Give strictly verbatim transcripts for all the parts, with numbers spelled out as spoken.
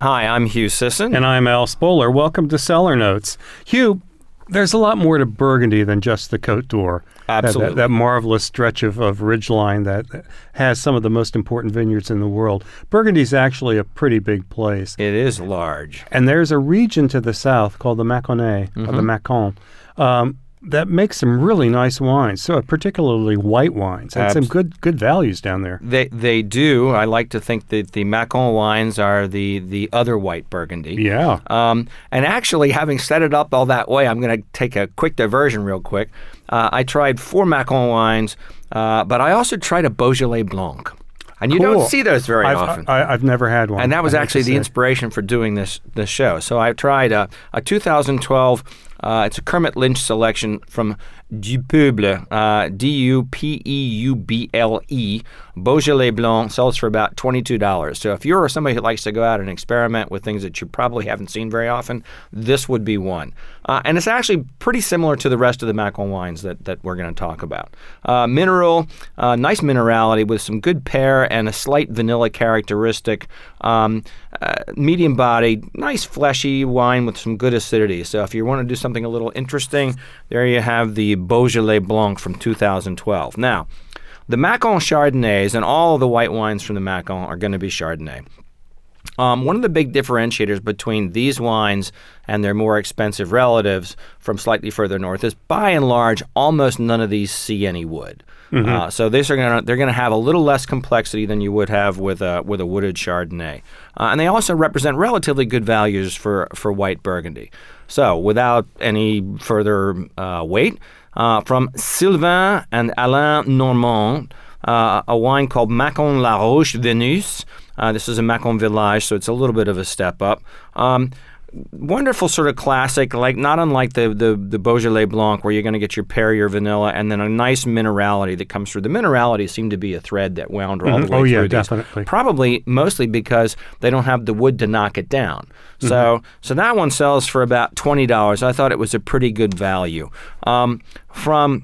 Hi, I'm Hugh Sisson. And I'm Al Spoler. Welcome to Cellar Notes. Hugh, there's a lot more to Burgundy than just the Côte d'Or. Absolutely. That, that, that marvelous stretch of, of ridgeline that has some of the most important vineyards in the world. Burgundy's actually a pretty big place. It is large. And there's a region to the south called the Mâconnais, mm-hmm. or the Mâcon, um, that makes some really nice wines, so particularly white wines, and Abs- some good good values down there. They they do. I like to think that the Mâcon wines are the, the other white Burgundy. Yeah. Um, and actually, having set it up all that way, I'm going to take a quick diversion real quick. Uh, I tried four Mâcon wines, uh, but I also tried a Beaujolais Blanc. And you cool. don't see those very I've, often. I, I've never had one. And that was actually the inspiration for doing this this show. So I tried a, a two thousand twelve, uh, it's a Kermit Lynch selection from Du Peuple, uh, D U P E U B L E. Beaujolais Blanc sells for about twenty-two dollars. So if you're somebody who likes to go out and experiment with things that you probably haven't seen very often, this would be one. Uh, and it's actually pretty similar to the rest of the Mâcon wines that, that we're going to talk about. Uh, mineral, uh, nice minerality with some good pear and a slight vanilla characteristic. Um, uh, medium body, nice fleshy wine with some good acidity. So if you want to do something a little interesting, there you have the Beaujolais Blanc from two thousand twelve. Now, the Mâcon Chardonnays and all of the white wines from the Mâcon are going to be Chardonnay. Um, one of the big differentiators between these wines and their more expensive relatives from slightly further north is, by and large, almost none of these see any wood. Mm-hmm. Uh, so these are gonna they're gonna have a little less complexity than you would have with a with a wooded Chardonnay, uh, and they also represent relatively good values for for white Burgundy. So without any further uh, wait, uh, from Sylvain and Alain Normand, uh, a wine called Mâcon La Roche Venus. Uh, this is a Mâcon Village, so it's a little bit of a step up. Um, Wonderful sort of classic, like not unlike the, the, the Beaujolais Blanc, where you're going to get your pear, your vanilla, and then a nice minerality that comes through. The minerality seemed to be a thread that wound all mm-hmm. the way oh, through yeah, these. definitely. Probably mostly because they don't have the wood to knock it down. Mm-hmm. So so that one sells for about twenty dollars. I thought it was a pretty good value. Um, from...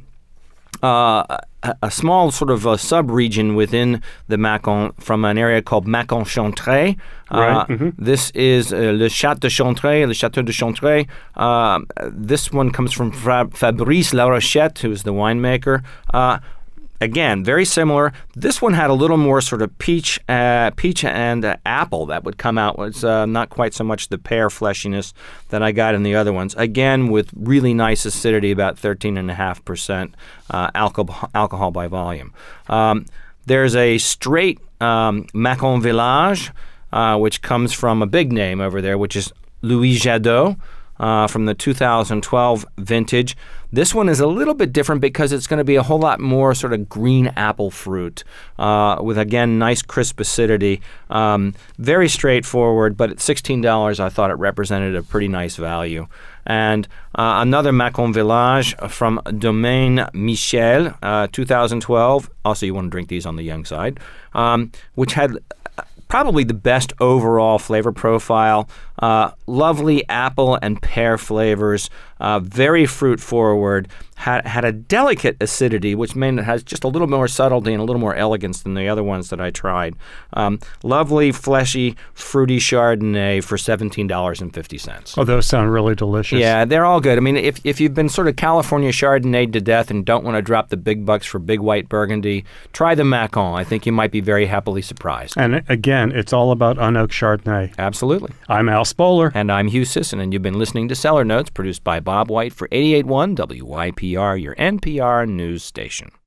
Uh, a, a small sort of a sub-region within the Mâcon from an area called Mâcon Chantrey. Right. Uh, mm-hmm. This is uh, Le Château de Chantrey, Le Château de Chantrey. Uh, this one comes from Fra- Fabrice Larochette, who's the winemaker. Uh, Again, very similar. This one had a little more sort of peach, uh, peach and uh, apple that would come out. It's uh, not quite so much the pear fleshiness that I got in the other ones. Again, with really nice acidity, about thirteen point five percent uh, alcohol, alcohol by volume. Um, there's a straight um, Mâcon Village, uh, which comes from a big name over there, which is Louis Jadot. Uh, from the two thousand twelve vintage. This one is a little bit different because it's going to be a whole lot more sort of green apple fruit uh, with, again, nice crisp acidity. Um, very straightforward, but at sixteen dollars I thought it represented a pretty nice value. And uh, another Mâcon Village from Domaine Michel, uh, two thousand twelve. Also, you want to drink these on the young side, um, which had probably the best overall flavor profile. Uh, lovely apple and pear flavors, uh, very fruit forward, had had a delicate acidity, which meant it has just a little more subtlety and a little more elegance than the other ones that I tried. Um, lovely, fleshy, fruity Chardonnay for seventeen dollars and fifty cents. Oh, those sound really delicious. Yeah, they're all good. I mean, if if you've been sort of California Chardonnay to death and don't want to drop the big bucks for big white Burgundy, try the Mâcon. I think you might be very happily surprised. And again, it's all about unoaked Chardonnay. Absolutely. I'm Al Spoler. And I'm Hugh Sisson, and you've been listening to Cellar Notes, produced by Bob White for eighty-eight point one W Y P R, your N P R news station.